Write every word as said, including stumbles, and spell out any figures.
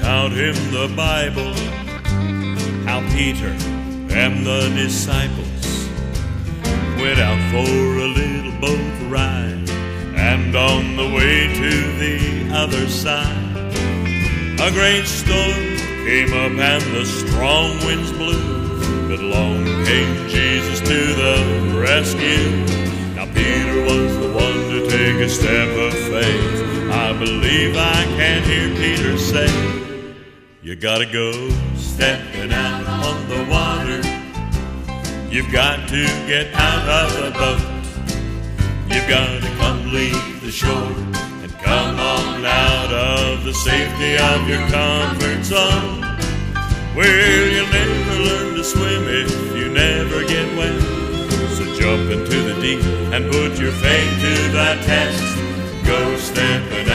out in the Bible how Peter and the disciples went out for a little boat ride, and on the way to the other side a great storm came up and the strong winds blew, but along came Jesus to the rescue. Now Peter was the one to take a step of faith. I believe I can hear Peter say, you gotta go stepping out on the water. You've got to get out of the boat. You've got to come leave the shore and come on out of the safety of your comfort zone. Well, you'll never learn to swim if you never get wet. So jump into the deep and put your faith to the test. Go stepping out